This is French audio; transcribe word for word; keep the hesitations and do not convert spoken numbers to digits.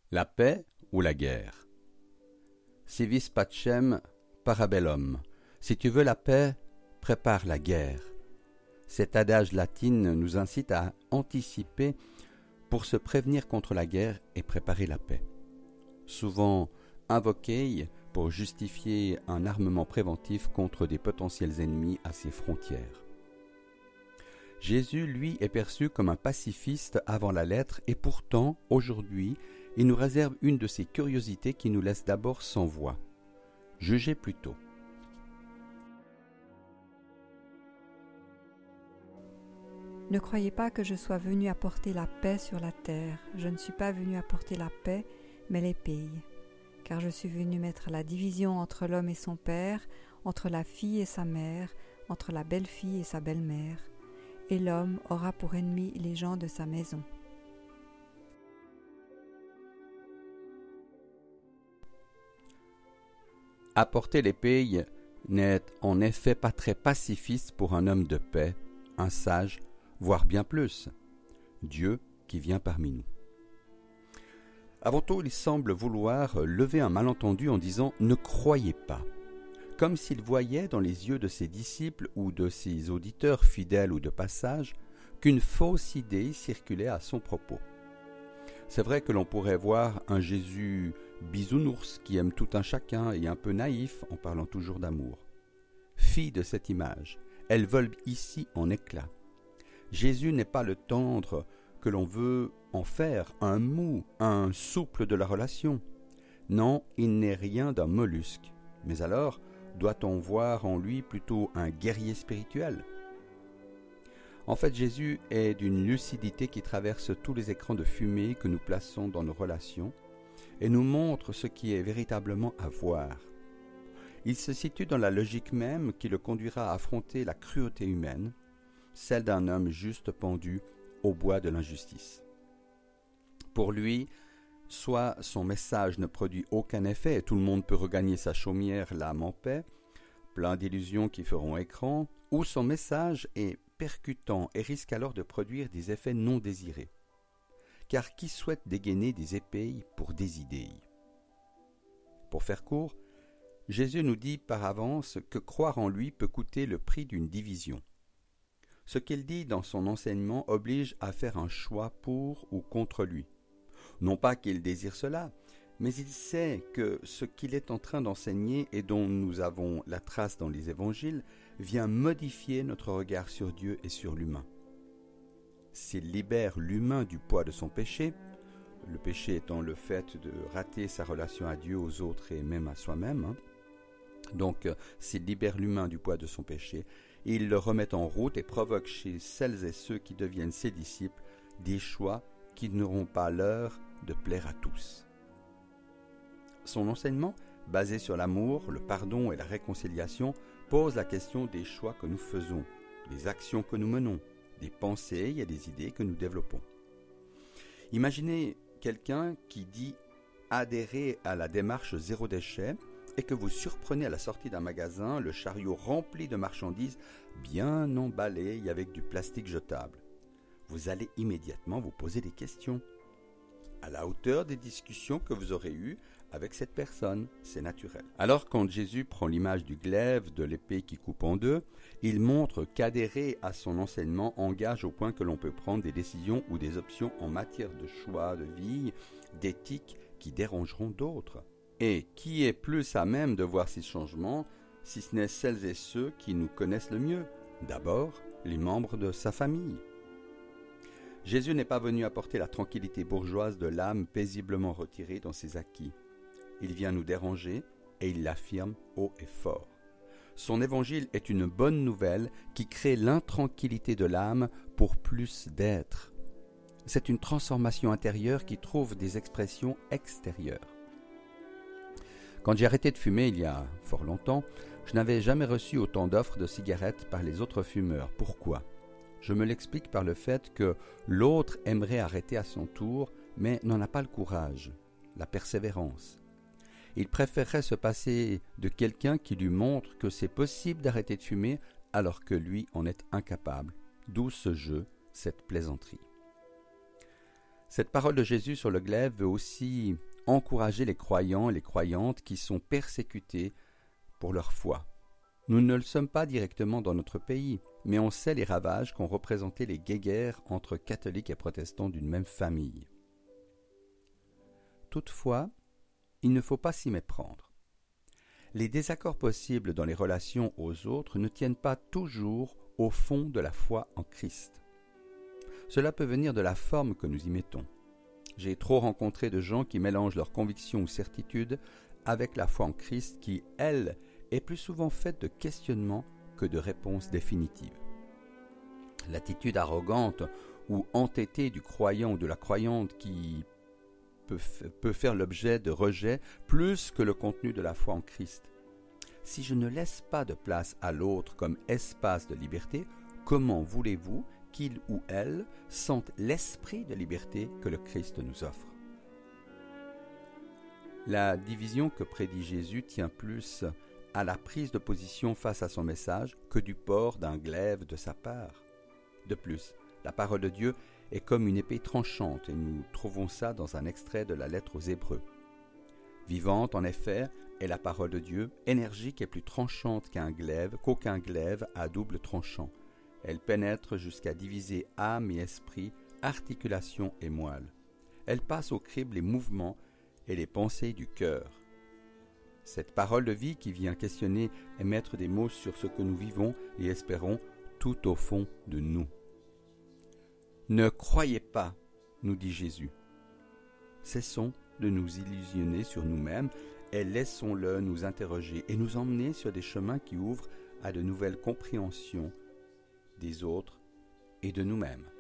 La paix ou la guerre? Si vis pacem, parabellum. Si tu veux la paix, prépare la guerre. Cet adage latin nous incite à anticiper pour se prévenir contre la guerre et préparer la paix. Souvent invoqué pour justifier un armement préventif contre des potentiels ennemis à ses frontières. Jésus, lui, est perçu comme un pacifiste avant la lettre et pourtant, aujourd'hui, il nous réserve une de ces curiosités qui nous laisse d'abord sans voix. Jugez plutôt. Ne croyez pas que je sois venu apporter la paix sur la terre. Je ne suis pas venu apporter la paix, mais l'épée. Car je suis venu mettre la division entre l'homme et son père, entre la fille et sa mère, entre la belle-fille et sa belle-mère. Et l'homme aura pour ennemi les gens de sa maison. Apporter l'épée n'est en effet pas très pacifiste pour un homme de paix, un sage, voire bien plus, Dieu qui vient parmi nous. Avant tout, il semble vouloir lever un malentendu en disant « ne croyez pas », comme s'il voyait dans les yeux de ses disciples ou de ses auditeurs fidèles ou de passage qu'une fausse idée circulait à son propos. C'est vrai que l'on pourrait voir un Jésus bisounours qui aime tout un chacun et un peu naïf en parlant toujours d'amour. Fille de cette image, elle vole ici en éclats. Jésus n'est pas le tendre que l'on veut en faire, un mou, un souple de la relation. Non, il n'est rien d'un mollusque. Mais alors, doit-on voir en lui plutôt un guerrier spirituel? En fait, Jésus est d'une lucidité qui traverse tous les écrans de fumée que nous plaçons dans nos relations et nous montre ce qui est véritablement à voir. Il se situe dans la logique même qui le conduira à affronter la cruauté humaine, celle d'un homme juste pendu au bois de l'injustice. Pour lui, soit son message ne produit aucun effet et tout le monde peut regagner sa chaumière l'âme en paix, plein d'illusions qui feront écran, ou son message est percutant et risque alors de produire des effets non désirés. Car qui souhaite dégainer des épées pour des idées? Pour faire court, Jésus nous dit par avance que croire en lui peut coûter le prix d'une division. Ce qu'il dit dans son enseignement oblige à faire un choix pour ou contre lui. Non pas qu'il désire cela, mais il sait que ce qu'il est en train d'enseigner et dont nous avons la trace dans les évangiles vient modifier notre regard sur Dieu et sur l'humain. S'il libère l'humain du poids de son péché, le péché étant le fait de rater sa relation à Dieu, aux autres et même à soi-même, hein, donc s'il libère l'humain du poids de son péché, il le remet en route et provoque chez celles et ceux qui deviennent ses disciples des choix qui n'auront pas l'heure de plaire à tous. Son enseignement, basé sur l'amour, le pardon et la réconciliation, pose la question des choix que nous faisons, des actions que nous menons, des pensées et des idées que nous développons. Imaginez quelqu'un qui dit adhérer à la démarche zéro déchet et que vous surprenez à la sortie d'un magasin le chariot rempli de marchandises bien emballées avec du plastique jetable. Vous allez immédiatement vous poser des questions. À la hauteur des discussions que vous aurez eues avec cette personne, c'est naturel. Alors quand Jésus prend l'image du glaive, de l'épée qui coupe en deux, il montre qu'adhérer à son enseignement engage au point que l'on peut prendre des décisions ou des options en matière de choix de vie, d'éthique qui dérangeront d'autres. Et qui est plus à même de voir ces changements, si ce n'est celles et ceux qui nous connaissent le mieux? D'abord, les membres de sa famille. Jésus n'est pas venu apporter la tranquillité bourgeoise de l'âme paisiblement retirée dans ses acquis. Il vient nous déranger et il l'affirme haut et fort. Son évangile est une bonne nouvelle qui crée l'intranquillité de l'âme pour plus d'être. C'est une transformation intérieure qui trouve des expressions extérieures. Quand j'ai arrêté de fumer il y a fort longtemps, je n'avais jamais reçu autant d'offres de cigarettes par les autres fumeurs. Pourquoi ? Je me l'explique par le fait que l'autre aimerait arrêter à son tour, mais n'en a pas le courage, la persévérance. Il préférerait se passer de quelqu'un qui lui montre que c'est possible d'arrêter de fumer alors que lui en est incapable. D'où ce jeu, cette plaisanterie. Cette parole de Jésus sur le glaive veut aussi encourager les croyants et les croyantes qui sont persécutés pour leur foi. Nous ne le sommes pas directement dans notre pays, mais on sait les ravages qu'ont représenté les guéguerres entre catholiques et protestants d'une même famille. Toutefois, il ne faut pas s'y méprendre. Les désaccords possibles dans les relations aux autres ne tiennent pas toujours au fond de la foi en Christ. Cela peut venir de la forme que nous y mettons. J'ai trop rencontré de gens qui mélangent leurs convictions ou certitudes avec la foi en Christ qui, elle, est plus souvent faite de questionnements que de réponses définitives. L'attitude arrogante ou entêtée du croyant ou de la croyante qui peut, peut faire l'objet de rejet plus que le contenu de la foi en Christ. Si je ne laisse pas de place à l'autre comme espace de liberté, comment voulez-vous qu'il ou elle sente l'esprit de liberté que le Christ nous offre? La division que prédit Jésus tient plus à la prise de position face à son message que du port d'un glaive de sa part. De plus, la parole de Dieu est comme une épée tranchante et nous trouvons ça dans un extrait de la lettre aux Hébreux. Vivante, en effet, est la parole de Dieu, énergique et plus tranchante qu'un glaive, qu'aucun glaive à double tranchant. Elle pénètre jusqu'à diviser âme et esprit, articulation et moelle. Elle passe au crible les mouvements et les pensées du cœur. Cette parole de vie qui vient questionner et mettre des mots sur ce que nous vivons et espérons tout au fond de nous. Ne croyez pas, nous dit Jésus. Cessons de nous illusionner sur nous-mêmes et laissons-le nous interroger et nous emmener sur des chemins qui ouvrent à de nouvelles compréhensions des autres et de nous-mêmes.